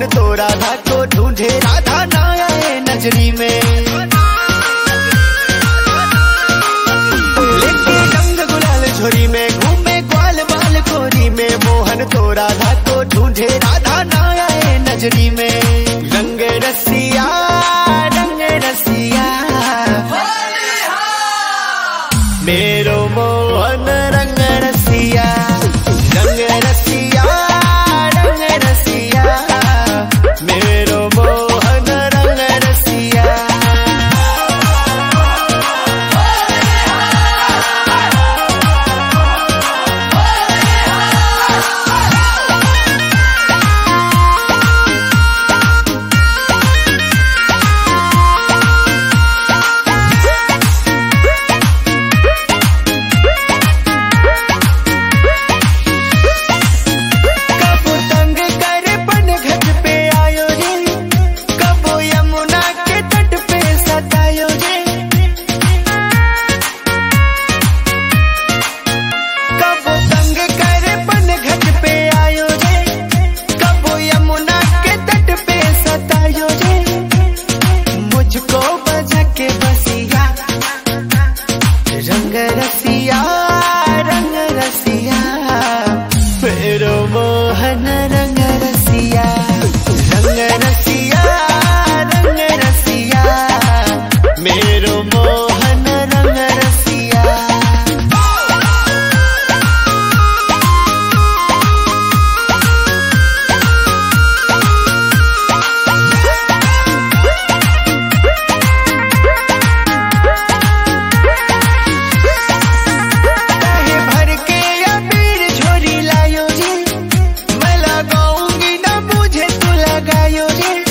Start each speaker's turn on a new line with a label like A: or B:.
A: मोहन तो राधा को ढूंढे, राधा ना आए नजरी में। लेके रंग गुलाल झोरी में घूमे ग्वाल बाल कोरी में, मोहन तो राधा को ढूंढे, राधा ना आए नजरी में। रंग रसिया मेरो मोहन रंग रसिया, रंग रसिया रंग रसिया, मेरो मोहन रंग रसिया। रंग रसिया रंग रसिया, मेरो मोहन रंग रसिया, रंग रसिया रंग रसिया, मेरो मोहन रंग रसिया।
B: लगायो रे।